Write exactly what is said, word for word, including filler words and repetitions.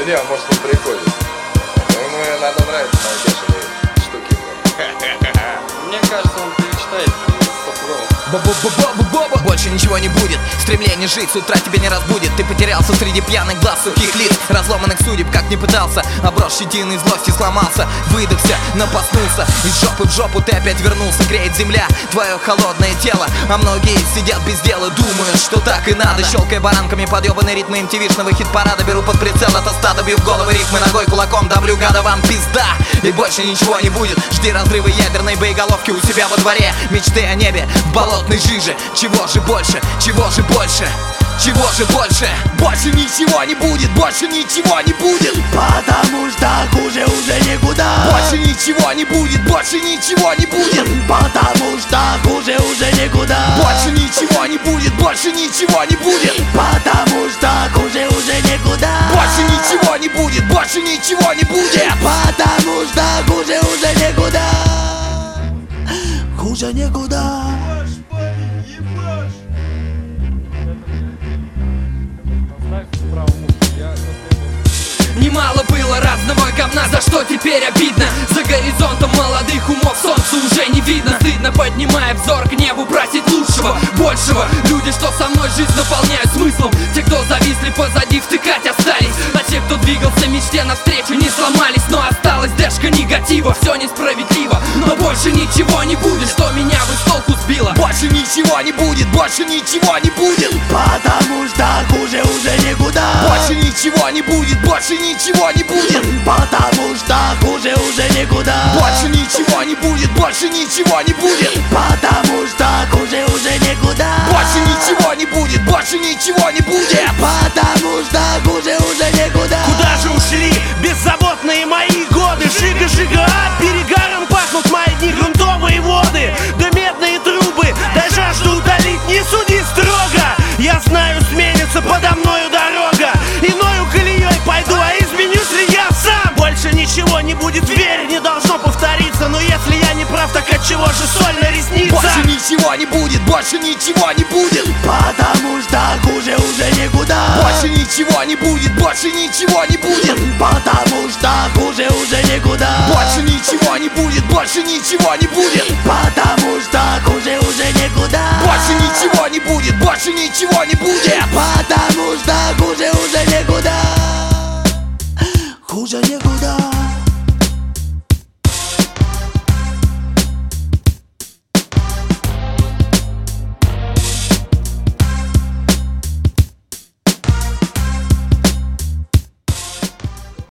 Да не, может он приходит. Но ему надо нравиться мои бешеные штуки. Мне кажется, он перечитает Бо-бо-бо-бо-бо-бо. Больше ничего не будет, стремление жить с утра тебя не разбудит. Ты потерялся среди пьяных глаз, сухих лиц, разломанных судеб, как не пытался. Оброс щетиной, злости сломался, выдохся, напоснулся. Из жопы в жопу ты опять вернулся. Греет земля твое холодное тело, а многие сидят без дела, думают, что так и надо. Щелкая баранками подъебанные ритмы эм ти ви-шного хит-парада. Беру под прицел это стадо, бью в головы рифмы ногой, кулаком давлю, гада, вам пизда. И больше ничего не будет, жди разрывы ядерной боеголовки у себя во дворе. Мечты о небе в болотной жиже. Чего же больше, чего же больше, чего же больше? Больше ничего не будет, больше ничего не будет, потому что хуже уже никуда. Больше ничего не будет, больше ничего не будет, потому что хуже уже никуда. Больше ничего не будет, больше ничего не будет, потому что хуже уже никуда. Больше ничего не будет, больше ничего не будет, потому что хуже уже никуда. Хуже никуда. Немало было разного говна, за что теперь обидно. За горизонтом молодых умов солнца уже не видно. Стыдно, поднимая взор к небу, просить лучшего, большего. Люди, что со мной жизнь наполняют смыслом. Те, кто зависли позади, втыкать остались. А те, кто двигался мечте навстречу, не сломались. Но осталась дэшка негатива, все несправедливо. Но больше ничего не будет, что меня бы с толку сбило. Больше ничего не будет, больше ничего не будет, потому что хуже уже никуда. Больше ничего не будет, больше ничего не будет, потому что хуже уже никуда. Больше ничего не будет, больше ничего не будет, потому что хуже уже никуда. Больше ничего не будет, больше ничего не будет, потому что хуже уже никуда. Куда же ушли беззаботные мои годы? Жига-жига, перегаром пахнут мои дни, грунтовые воды, да медные трубы. Дай жажду утолить, не суди строго. Я знаю, сменится подо мною дорога. Иною колеей пойду, а изменюсь ли я сам? Больше ничего не будет, верь, не должно повториться. Но если я не прав, так отчего же соль на ресницах? Больше ничего не будет, больше ничего не будет, потому что хуже уже никуда. Больше ничего не будет, больше ничего не будет, потому что хуже уже никуда. Больше ничего не будет, больше ничего не будет, потому что хуже уже никуда. Больше ничего не будет, больше ничего не будет, потому что хуже уже никуда.